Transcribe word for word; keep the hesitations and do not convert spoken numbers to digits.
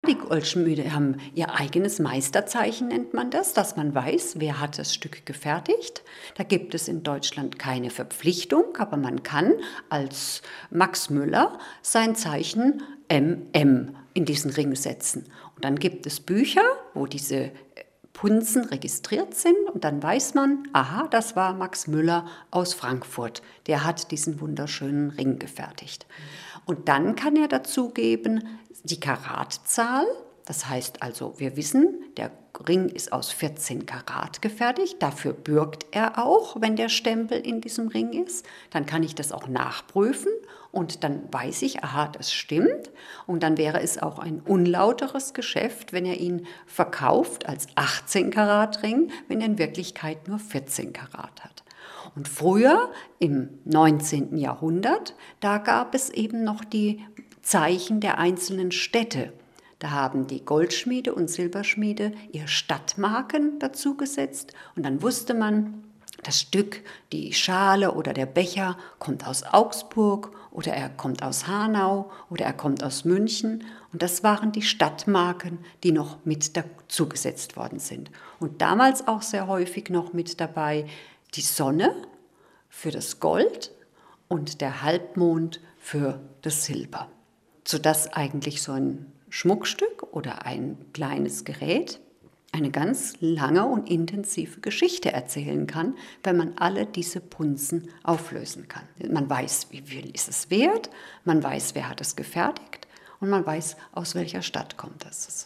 Die Goldschmiede haben ihr eigenes Meisterzeichen, nennt man das, dass man weiß, wer hat das Stück gefertigt. Da gibt es in Deutschland keine Verpflichtung, aber man kann als Max Müller sein Zeichen M M in diesen Ring setzen. Und dann gibt es Bücher, wo diese Punzen registriert sind und dann weiß man, aha, das war Max Müller aus Frankfurt. Der hat diesen wunderschönen Ring gefertigt. Und dann kann er dazugeben die Karatzahl. Das heißt also, wir wissen, der Ring ist aus vierzehn Karat gefertigt. Dafür bürgt er auch, wenn der Stempel in diesem Ring ist. Dann kann ich das auch nachprüfen und dann weiß ich, aha, das stimmt. Und dann wäre es auch ein unlauteres Geschäft, wenn er ihn verkauft als achtzehn Karat Ring, wenn er in Wirklichkeit nur vierzehn Karat hat. Und früher, im neunzehnten Jahrhundert, da gab es eben noch die Zeichen der einzelnen Städte. Da haben die Goldschmiede und Silberschmiede ihre Stadtmarken dazu gesetzt und dann wusste man, das Stück, die Schale oder der Becher kommt aus Augsburg oder er kommt aus Hanau oder er kommt aus München. Und das waren die Stadtmarken, die noch mit dazu gesetzt worden sind. Und damals auch sehr häufig noch mit dabei die Sonne für das Gold und der Halbmond für das Silber. Sodass eigentlich so ein Schmuckstück oder ein kleines Gerät eine ganz lange und intensive Geschichte erzählen kann, wenn man alle diese Punzen auflösen kann. Man weiß, wie viel ist es wert, man weiß, wer hat es gefertigt und man weiß, aus welcher Stadt kommt es.